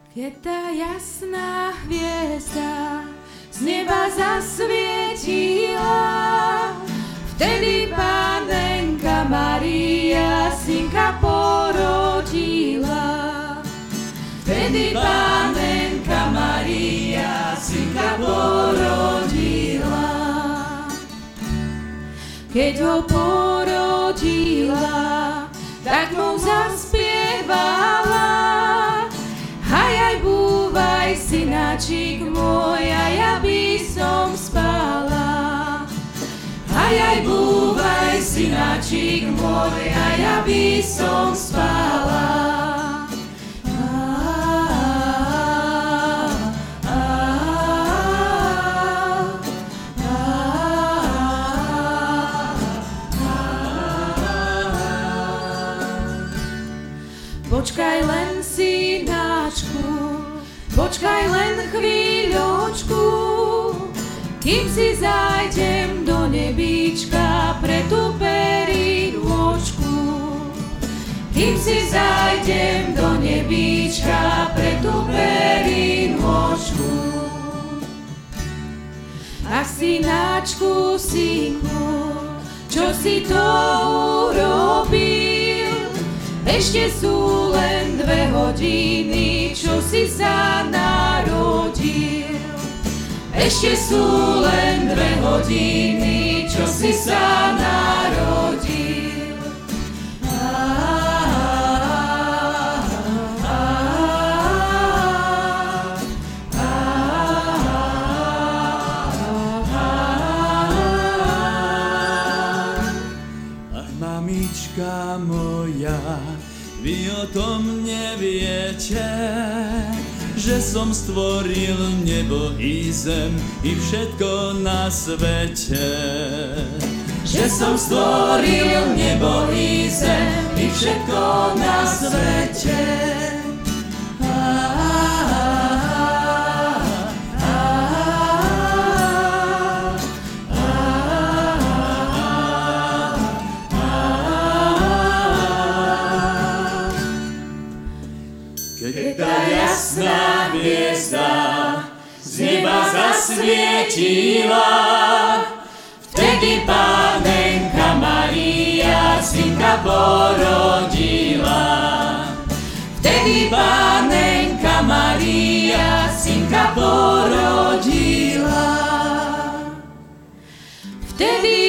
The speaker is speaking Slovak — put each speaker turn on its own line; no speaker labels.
Keď tá jasná hviezda z neba zasvietila, vtedy Pánenka Mária synka porodila. Vtedy Pánenka Mária synka porodila. Keď ho porodila, tak mu zaspievala: Hajaj, búvaj, synáčik môj, a ja by som spala. Hajaj, búvaj, synáčik môj, a ja by som spala. Počkaj len, synáčku, počkaj len chvíľočku, kým si zájdem do nebíčka pre tú perínôčku. Kým si zájdem do nebíčka pre tú perínôčku. Ach, synáčku, synku, čo si to urobil? Ešte sú len 2 hodiny, čo si sa narodil. Ešte sú len 2 hodiny, čo si sa narodil.
Ach, mamička moja, vy o tom neviete, že som stvoril nebo i zem i všetko na svete. Že som stvoril nebo i zem i všetko na svete. Keď tá jasná hviezda z neba zasvietila, vtedy Pánenka Mária synka porodila. Vtedy Pánenka Mária synka porodila. Vtedy